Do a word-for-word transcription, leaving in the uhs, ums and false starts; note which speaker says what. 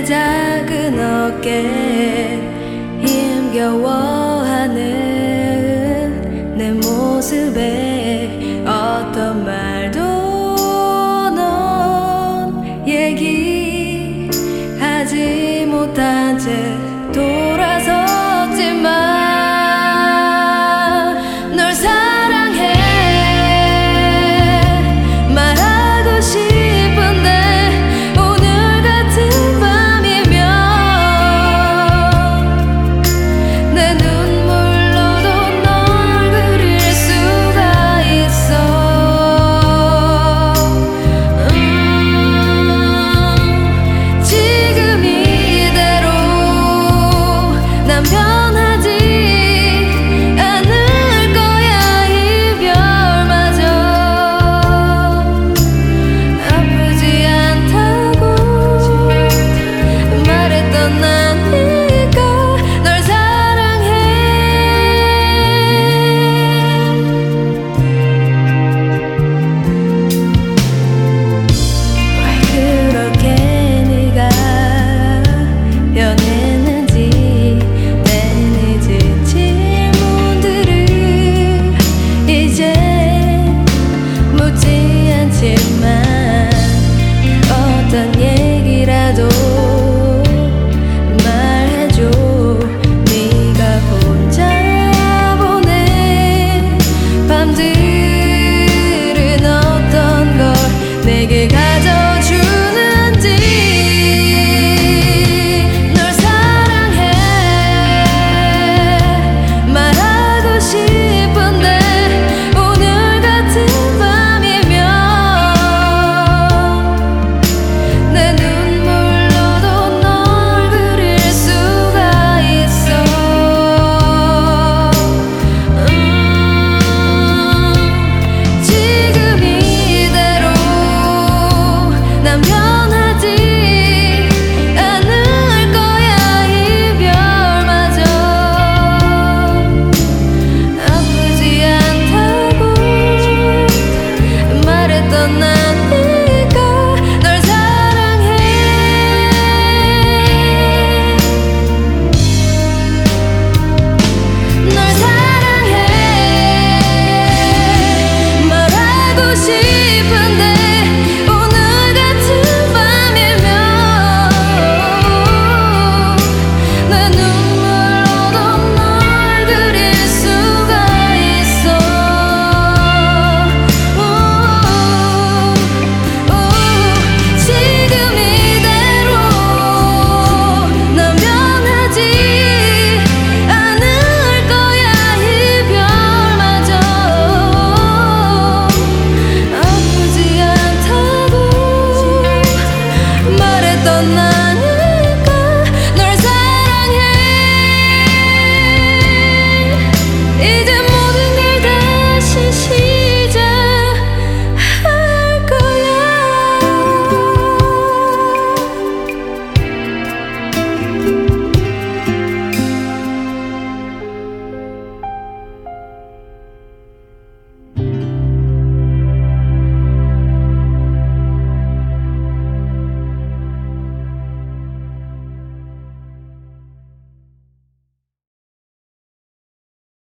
Speaker 1: 작은 어깨에 힘겨워하는 내 모습에 어떤 말도 넌 얘기하지 못한 채 돌아섰지만 널 사랑해 말하고 싶은데 오늘 같은 밤이면 내 눈물로도 널 그릴 수가 있어. 음, 지금 이대로 난 변하지 않을 거야. 이별마저 아프지 않다고 말했던 나니까 널 사랑해. 왜 그렇게 네가 변했는지 내 늦은 질문들을 이제 묻지 않지만 어떤 얘기라도 말해줘. 네가 혼자 보낸 밤들은 어떤 걸 내게 가져주는지. 널 사랑해 말하고 싶은데 오늘 같은 밤이면 내 눈물로도 널 그릴 수가 있어. 음, 지금 이대로 난 변하지 않을 거야. 이별마저 아프지 않다고 말했던 나니까 널 사랑해. 널 사랑해 말하고 싶